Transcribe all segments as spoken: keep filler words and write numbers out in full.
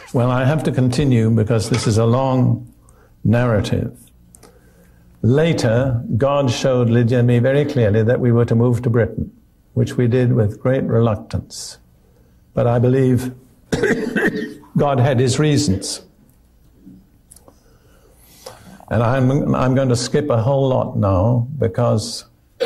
Well, I have to continue because this is a long narrative. Later, God showed Lydia and me very clearly that we were to move to Britain, which we did with great reluctance. But I believe God had his reasons. And I'm, I'm going to skip a whole lot now because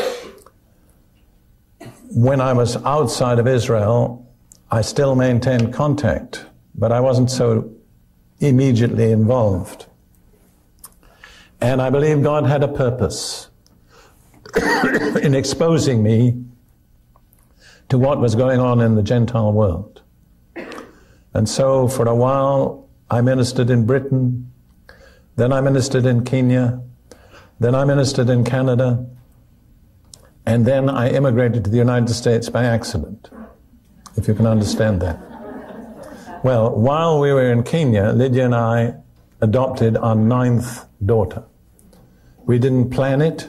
when I was outside of Israel, I still maintained contact, but I wasn't so immediately involved. And I believe God had a purpose in exposing me to what was going on in the Gentile world. And so for a while I ministered in Britain, then I ministered in Kenya, then I ministered in Canada, and then I immigrated to the United States by accident, if you can understand that. Well, while we were in Kenya, Lydia and I adopted our ninth daughter. We didn't plan it.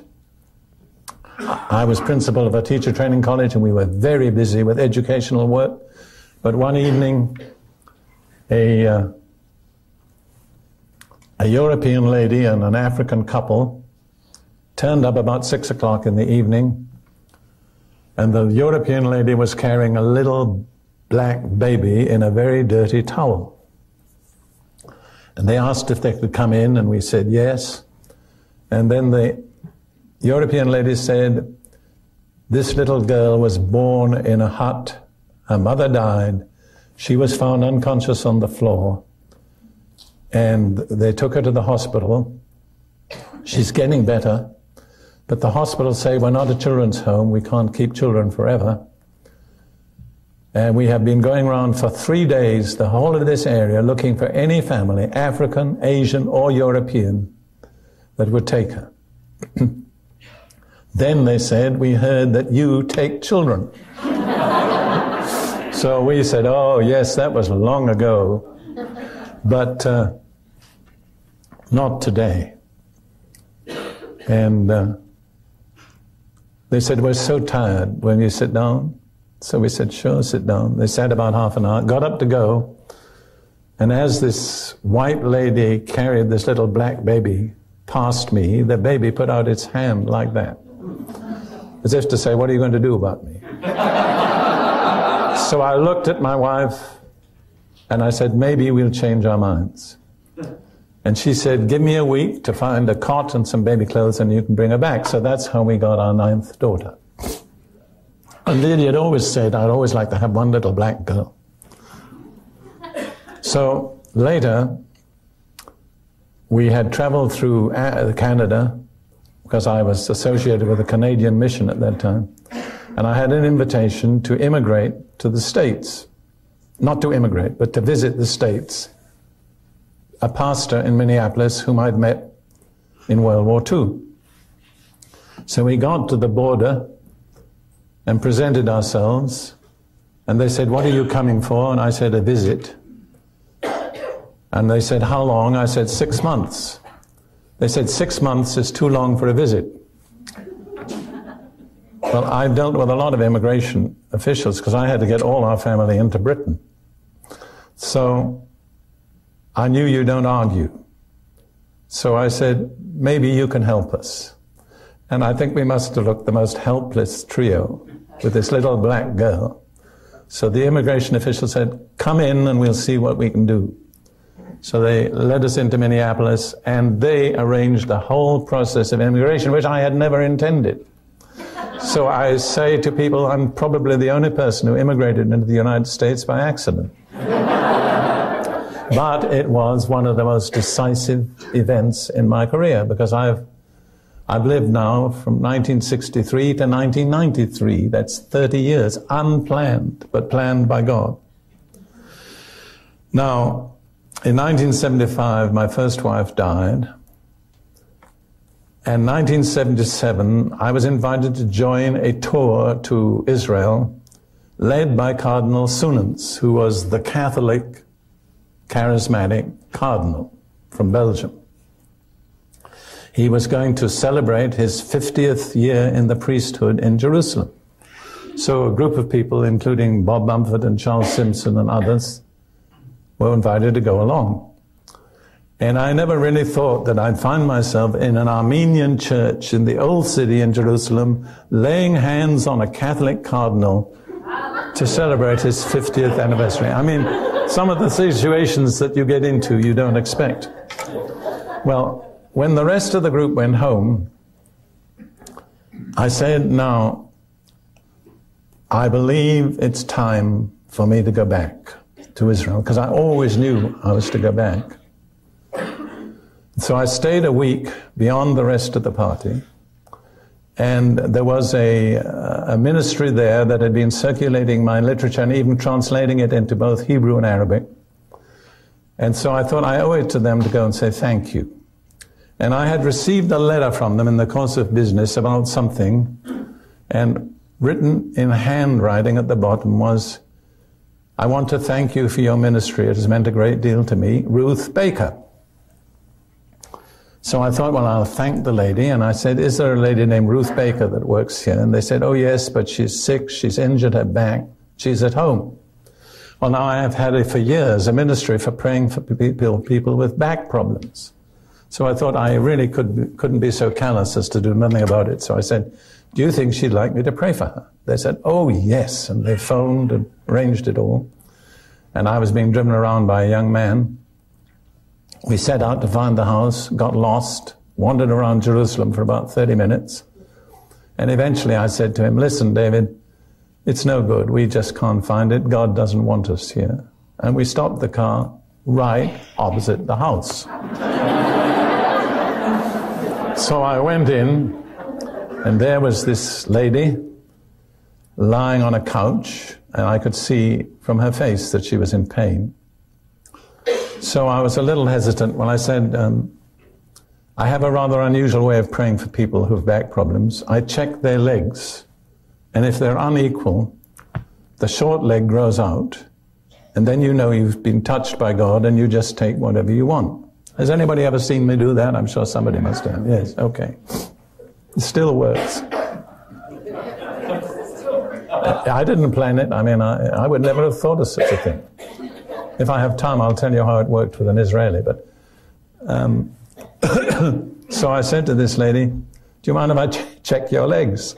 I was principal of a teacher training college and we were very busy with educational work. But one evening, a, uh, a European lady and an African couple turned up about six o'clock in the evening, and the European lady was carrying a little black baby in a very dirty towel. And they asked if they could come in, and we said yes. And then the European lady said, this little girl was born in a hut. Her mother died. She was found unconscious on the floor. And they took her to the hospital. She's getting better. But the hospital say, we're not a children's home. We can't keep children forever. And we have been going around for three days, the whole of this area, looking for any family, African, Asian, or European, that would take her. Then they said, we heard that you take children. So we said, oh yes, that was long ago, but uh, not today. And uh, they said, we're so tired, will you sit down? So we said, sure, sit down. They sat about half an hour, got up to go, and as this white lady carried this little black baby past me, the baby put out its hand like that, as if to say, what are you going to do about me? So I looked at my wife and I said, maybe we'll change our minds. And she said, give me a week to find a cot and some baby clothes and you can bring her back. So that's how we got our ninth daughter. And Lydia had always said, I'd always like to have one little black girl. So later, we had traveled through Canada, because I was associated with a Canadian mission at that time. And I had an invitation to immigrate to the States. Not to immigrate, but to visit the States. A pastor in Minneapolis whom I'd met in World War Two. So we got to the border and presented ourselves. And they said, what are you coming for? And I said, a visit. And they said, how long? I said, six months. They said, six months is too long for a visit. Well, I've dealt with a lot of immigration officials because I had to get all our family into Britain. So I knew you don't argue. So I said, maybe you can help us. And I think we must have looked the most helpless trio with this little black girl. So the immigration official said, come in and we'll see what we can do. So they led us into Minneapolis and they arranged the whole process of immigration, which I had never intended. So I say to people, I'm probably the only person who immigrated into the United States by accident. But it was one of the most decisive events in my career because I've, I've lived now from nineteen sixty-three to nineteen ninety-three. That's thirty years, unplanned, but planned by God. Now, in nineteen seventy-five, my first wife died. And nineteen seventy-seven, I was invited to join a tour to Israel led by Cardinal Soenens, who was the Catholic, charismatic cardinal from Belgium. He was going to celebrate his fiftieth year in the priesthood in Jerusalem. So a group of people, including Bob Mumford and Charles Simpson and others, were invited to go along. And I never really thought that I'd find myself in an Armenian church in the old city in Jerusalem, laying hands on a Catholic cardinal to celebrate his fiftieth anniversary. I mean, some of the situations that you get into you don't expect. Well, when the rest of the group went home, I said, now, I believe it's time for me to go back to Israel, because I always knew I was to go back. So I stayed a week beyond the rest of the party, and there was a, a ministry there that had been circulating my literature and even translating it into both Hebrew and Arabic. And so I thought I owe it to them to go and say thank you. And I had received a letter from them in the course of business about something, and written in handwriting at the bottom was, I want to thank you for your ministry. It has meant a great deal to me. Ruth Baker. So I thought, well, I'll thank the lady. And I said, is there a lady named Ruth Baker that works here? And they said, oh, yes, but she's sick. She's injured her back. She's at home. Well, now I have had it for years, a ministry for praying for people, people with back problems. So I thought I really could, couldn't be so callous as to do nothing about it. So I said, do you think she'd like me to pray for her? They said, oh, yes. And they phoned and arranged it all. And I was being driven around by a young man. We set out to find the house, got lost, wandered around Jerusalem for about thirty minutes. And eventually I said to him, listen, David, it's no good. We just can't find it. God doesn't want us here. And we stopped the car right opposite the house. So I went in, and there was this lady lying on a couch, and I could see from her face that she was in pain. So I was a little hesitant when I said, um, I have a rather unusual way of praying for people who have back problems. I check their legs, and if they're unequal, the short leg grows out, and then you know you've been touched by God, and you just take whatever you want. Has anybody ever seen me do that? I'm sure somebody must have. Yes, okay. It still works. I didn't plan it. I mean, I, I would never have thought of such a thing. If I have time, I'll tell you how it worked with an Israeli. But um, so I said to this lady, do you mind if I ch- check your legs?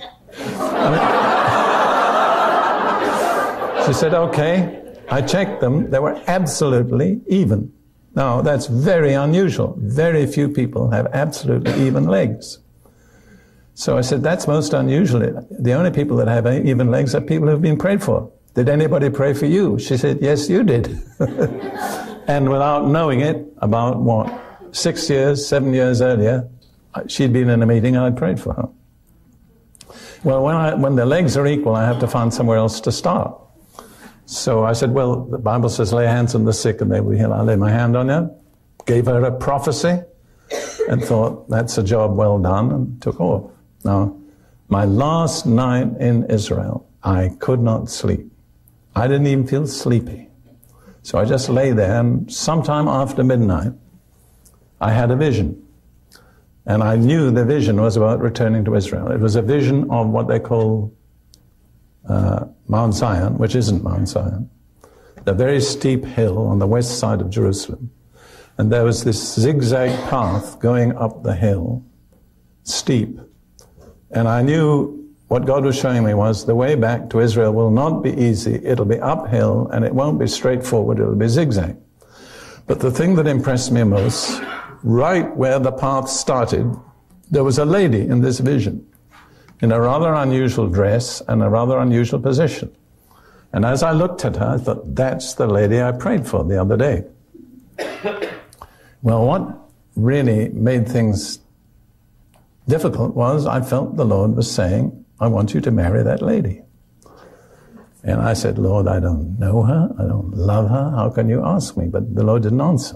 I mean, she said, okay. I checked them. They were absolutely even. Now, that's very unusual. Very few people have absolutely even legs. So I said, that's most unusual. The only people that have even legs are people who've been prayed for. Did anybody pray for you? She said, yes, you did. And without knowing it, about what, six years, seven years earlier, she'd been in a meeting and I prayed for her. Well, when, I, when the legs are equal, I have to find somewhere else to start. So I said, well, the Bible says, lay hands on the sick and they will heal. I laid my hand on her, gave her a prophecy, and thought, that's a job well done, and took off. Now, my last night in Israel, I could not sleep. I didn't even feel sleepy. So I just lay there, and sometime after midnight, I had a vision. And I knew the vision was about returning to Israel. It was a vision of what they call uh, Mount Zion, which isn't Mount Zion, the very steep hill on the west side of Jerusalem. And there was this zigzag path going up the hill, steep. And I knew what God was showing me was the way back to Israel will not be easy. It'll be uphill, and it won't be straightforward. It'll be zigzag. But the thing that impressed me most, right where the path started, there was a lady in this vision in a rather unusual dress and a rather unusual position. And as I looked at her, I thought, that's the lady I prayed for the other day. Well, what really made things difficult was I felt the Lord was saying, I want you to marry that lady. And I said, Lord, I don't know her. I don't love her. How can you ask me? But the Lord didn't answer.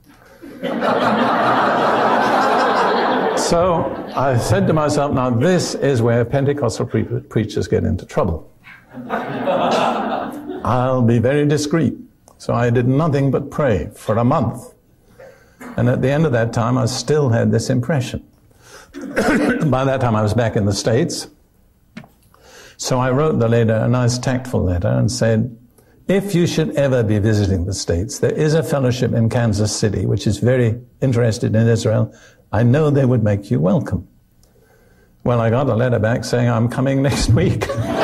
So I said to myself, now this is where Pentecostal pre- preachers get into trouble. I'll be very discreet. So I did nothing but pray for a month. And at the end of that time, I still had this impression. By that time, I was back in the States. So I wrote the lady a nice tactful letter and said, if you should ever be visiting the States, there is a fellowship in Kansas City which is very interested in Israel. I know they would make you welcome. Well, I got a letter back saying I'm coming next week.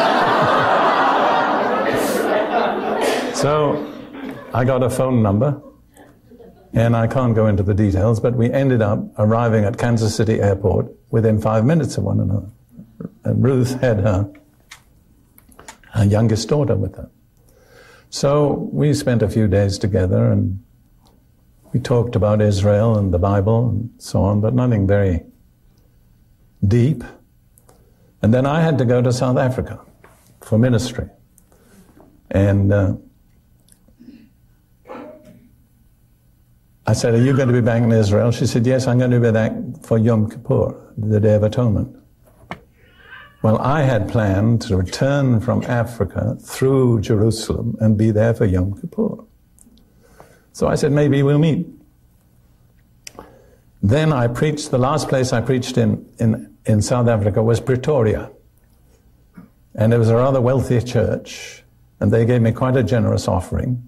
So I got a phone number, and I can't go into the details, but we ended up arriving at Kansas City Airport within five minutes of one another. And Ruth had her, her youngest daughter with her. So we spent a few days together, and we talked about Israel and the Bible and so on, but nothing very deep. And then I had to go to South Africa for ministry. And uh, I said, are you going to be back in Israel? She said, yes, I'm going to be back for Yom Kippur, the Day of Atonement. Well, I had planned to return from Africa through Jerusalem and be there for Yom Kippur. So I said, maybe we'll meet. Then I preached, the last place I preached in, in, in South Africa was Pretoria. And it was a rather wealthy church, and they gave me quite a generous offering.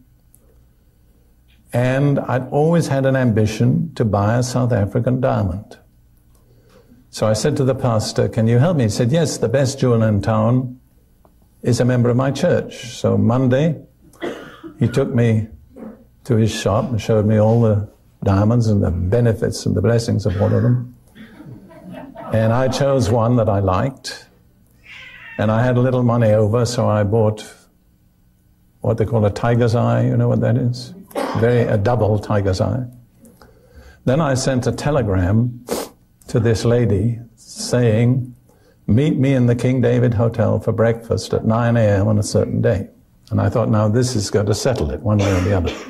And I'd always had an ambition to buy a South African diamond. So I said to the pastor, can you help me? He said, yes, the best jeweler in town is a member of my church. So Monday, he took me to his shop and showed me all the diamonds and the benefits and the blessings of one of them. And I chose one that I liked. And I had a little money over, so I bought what they call a tiger's eye. You know what that is? Very, a double tiger's eye. Then I sent a telegram to this lady saying, meet me in the King David Hotel for breakfast at nine a.m. on a certain day. And I thought, now this is going to settle it one way or the other.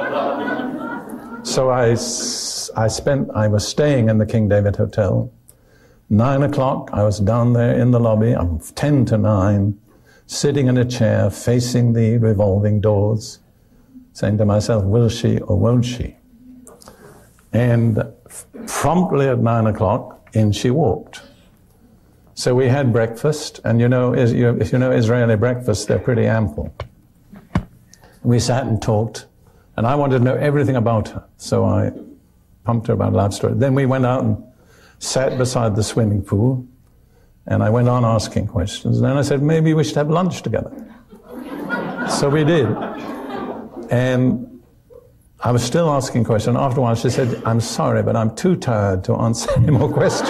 So I, I spent, I was staying in the King David Hotel. Nine o'clock, I was down there in the lobby, I'm ten to nine, sitting in a chair facing the revolving doors, saying to myself, will she or won't she? And promptly at nine o'clock, in she walked. So we had breakfast, and you know, if you know Israeli breakfast, they're pretty ample. We sat and talked, and I wanted to know everything about her, so I pumped her about a life story. Then we went out and sat beside the swimming pool, and I went on asking questions. And then I said, maybe we should have lunch together. So we did. And I was still asking questions. After a while, she said, I'm sorry, but I'm too tired to answer any more questions.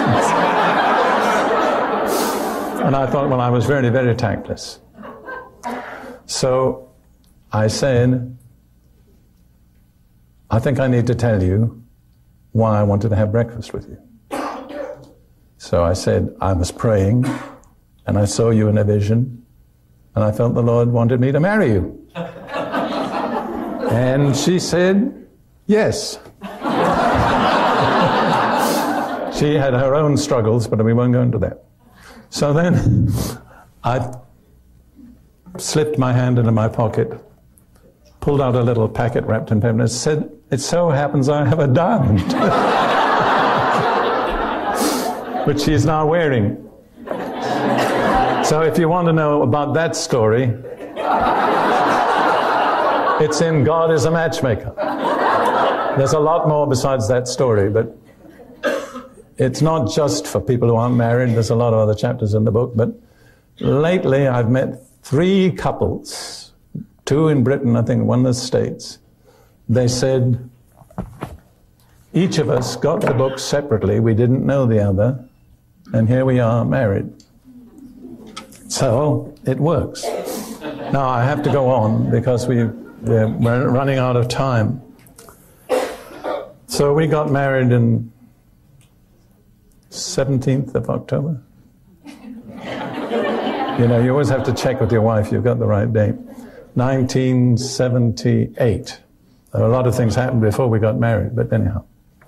And I thought, well, I was very, very tactless. So I said, I think I need to tell you why I wanted to have breakfast with you. So I said, I was praying, and I saw you in a vision, and I felt the Lord wanted me to marry you. And she said, yes. She had her own struggles, but we won't go into that. So then I slipped my hand into my pocket, pulled out a little packet wrapped in paper, and said, it so happens I have a diamond, which she's now wearing. So if you want to know about that story, it's in God is a Matchmaker. There's a lot more besides that story, but it's not just for people who aren't married. There's a lot of other chapters in the book, but lately I've met three couples, two in Britain, I think one in the States. They said, each of us got the book separately. We didn't know the other, and here we are married. So it works. Now I have to go on because we, we're, we're running out of time. So we got married in seventeenth of October. You know, you always have to check with your wife you've got the right date. nineteen seventy-eight. A lot of things happened before we got married, but anyhow.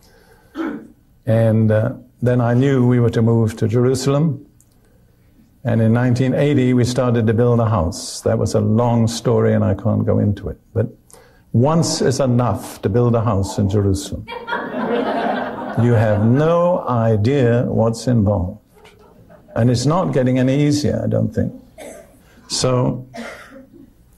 And uh, then I knew we were to move to Jerusalem. And in nineteen eighty, we started to build a house. That was a long story, and I can't go into it. But once is enough to build a house in Jerusalem. You have no idea what's involved. And it's not getting any easier, I don't think. So,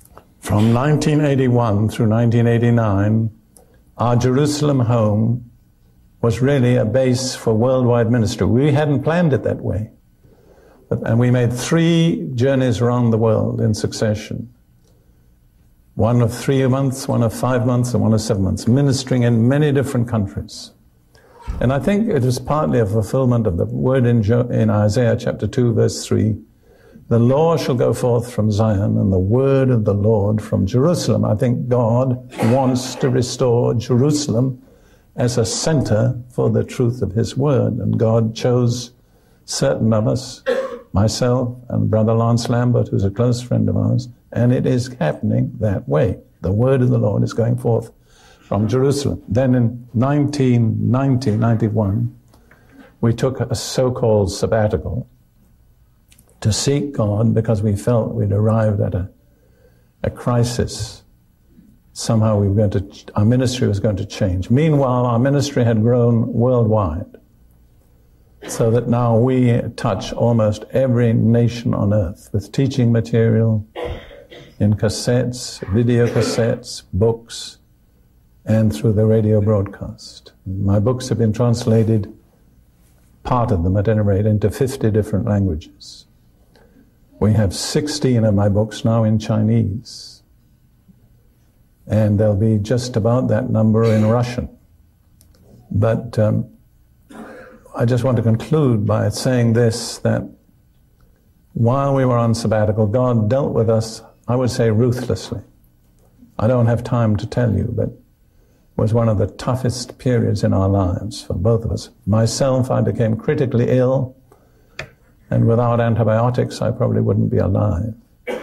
From nineteen eighty-one through nineteen eighty-nine, our Jerusalem home was really a base for worldwide ministry. We hadn't planned it that way. But, and we made three journeys around the world in succession. One of three months, one of five months, and one of seven months, ministering in many different countries. And I think it was partly a fulfillment of the word in, jo- in Isaiah chapter two, verse three. The law shall go forth from Zion, and the word of the Lord from Jerusalem. I think God wants to restore Jerusalem as a center for the truth of his word. And God chose certain of us, myself and Brother Lance Lambert, who's a close friend of ours, and it is happening that way. The word of the Lord is going forth from Jerusalem. Then in nineteen ninety, ninety-one, we took a so-called sabbatical to seek God because we felt we'd arrived at a, a crisis. Somehow we were going to, our ministry was going to change. Meanwhile, our ministry had grown worldwide, so that now we touch almost every nation on earth with teaching material in cassettes, video cassettes, books, and through the radio broadcast. My books have been translated, part of them at any rate, into fifty different languages. We have sixteen of my books now in Chinese, and there'll be just about that number in Russian. But um, I just want to conclude by saying this, that while we were on sabbatical, God dealt with us, I would say, ruthlessly. I don't have time to tell you, but it was one of the toughest periods in our lives for both of us. Myself, I became critically ill, and without antibiotics, I probably wouldn't be alive.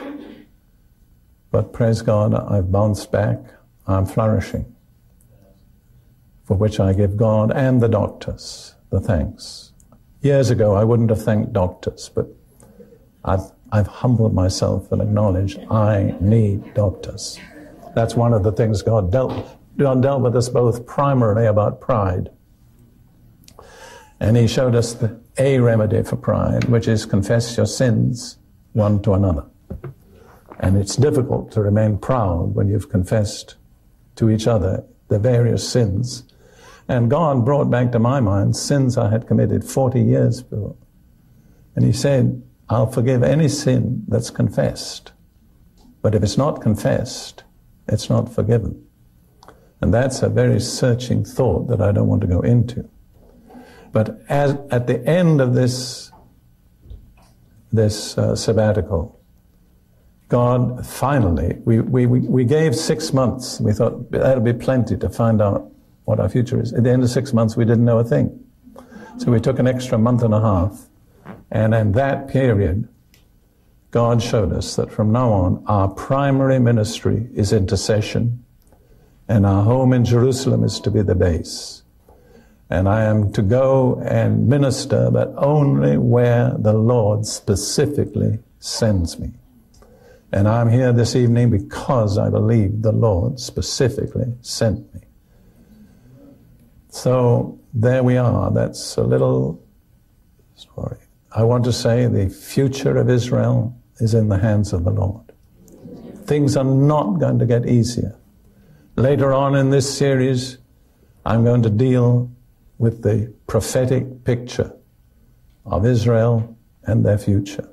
But praise God, I've bounced back. I'm flourishing, for which I give God and the doctors the thanks. Years ago, I wouldn't have thanked doctors, but I've, I've humbled myself and acknowledged I need doctors. That's one of the things God dealt, God dealt with us both primarily about pride. And he showed us the a remedy for pride, which is confess your sins one to another. And it's difficult to remain proud when you've confessed to each other the various sins. And God brought back to my mind sins I had committed forty years before. And he said, I'll forgive any sin that's confessed. But if it's not confessed, it's not forgiven. And that's a very searching thought that I don't want to go into. But as, at the end of this, this uh, sabbatical, God finally, we, we, we gave six months. We thought that'll be plenty to find out what our future is. At the end of six months, we didn't know a thing. So we took an extra month and a half. And in that period, God showed us that from now on, our primary ministry is intercession, and our home in Jerusalem is to be the base. And I am to go and minister, but only where the Lord specifically sends me. And I'm here this evening because I believe the Lord specifically sent me. So there we are. That's a little story. I want to say the future of Israel is in the hands of the Lord. Things are not going to get easier. Later on in this series, I'm going to deal with the prophetic picture of Israel and their future.